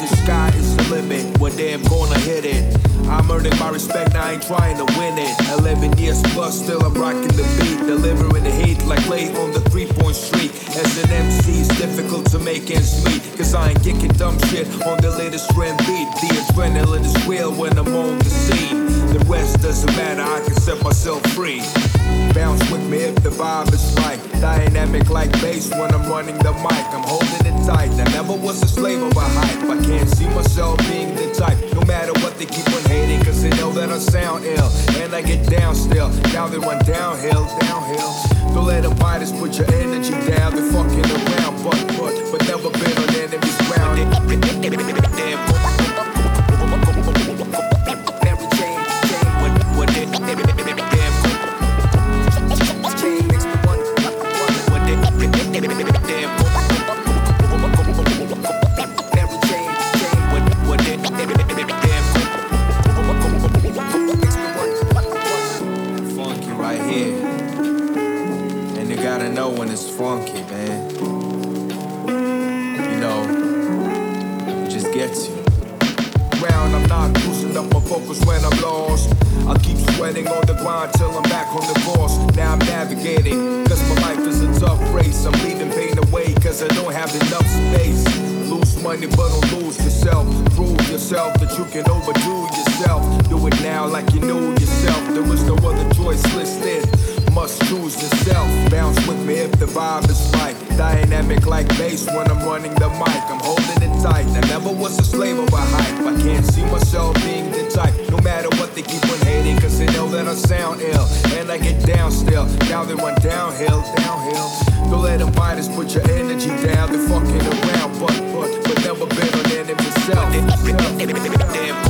the sky is the limit. One day I'm gonna hit it. I'm earning my respect, I ain't trying to win it. 11 years plus, still I'm rocking the beat. Delivering the heat like late on the 3-point street. As an MC, it's difficult to make ends meet. Cause I ain't kicking dumb shit on the latest trend beat. The adrenaline is real when I'm on the scene. The rest doesn't matter, I can set myself free. Bounce with me if the vibe is right. Dynamic like bass when I'm running the mic. I'm holding it tight. I never was a slave of a hype. I can't see myself being the type. No matter what they keep on hating, cause they know that I sound ill. And I get down still. Now they run downhill, downhill. Don't let them bite us, put your energy down. They're fucking around, but never been on enemy's ground. When it's funky, man, you know, it just gets you. Round, I'm not loosened up my focus when I'm lost. I'll keep sweating on the grind till I'm back on the course. Now I'm navigating, cause my life is a tough race. I'm leaving pain away, cause I don't have enough space. Lose money, but don't lose yourself. Prove yourself that you can overdo yourself. Do it now like you know yourself. There is no other choice listed. Must choose yourself. Bounce with me if the vibe is right. Dynamic like bass when I'm running the mic. I'm holding it tight. I never was a slave of a hype. I can't see myself being the type. No matter what they keep on hating, cause they know that I sound ill. And I get down still. Now they run downhill, downhill. Don't let them fighters put your energy down. They're fucking around, but never been on enemy self.